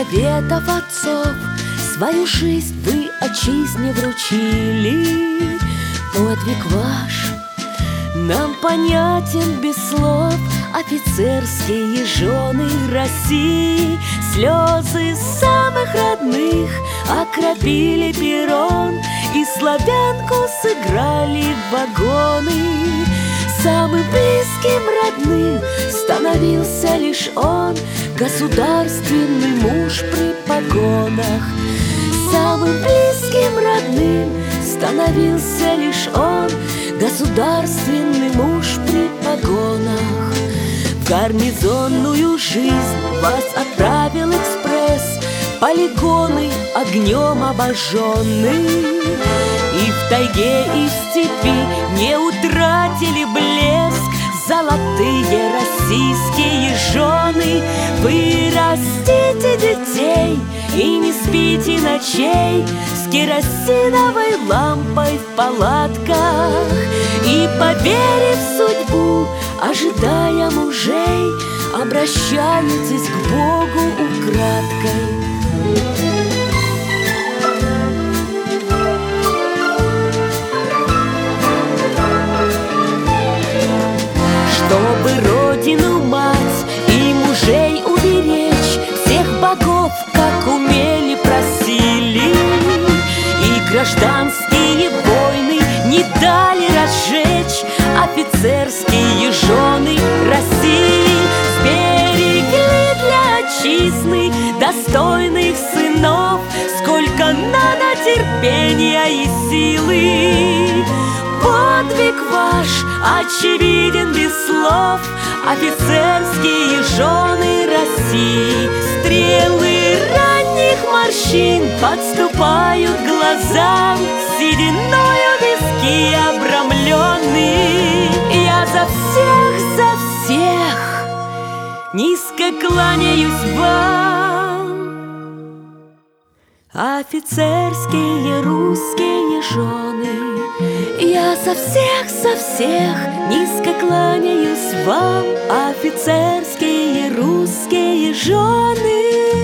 заветов отцов свою жизнь вы отчизне вручили. Подвиг ваш нам понятен без слов. Офицерские жены России слезы самых родных окропили перрон и славянку сыграли в вагоны. Самым близким родным становился лишь он, государственный муж при погонах. Самым близким родным становился лишь он, государственный муж при погонах. В гарнизонную жизнь вас отправил экспресс, полигоны огнем обожженные. И в тайге, и в степи не утратили блеск золотые российские жены. Вы растите детей и не спите ночей с керосиновой лампой в палатках. И, поверив в судьбу, ожидая мужей, обращаетесь к Богу украдкой. Чтобы родину, мать и мужей уберечь, всех богов, как умели, просили. И гражданские войны не дали разжечь офицерские жены России. Сберегли для отчизны достойных сынов, сколько надо терпения и силы. Подвиг ваш очевиден без слов, офицерские жены России. Стрелы ранних морщин подступают к глазам, сединою виски обрамленные. Я за всех низко кланяюсь вам, офицерские русские жены. Я за всех низко кланяюсь вам, офицерские русские жены.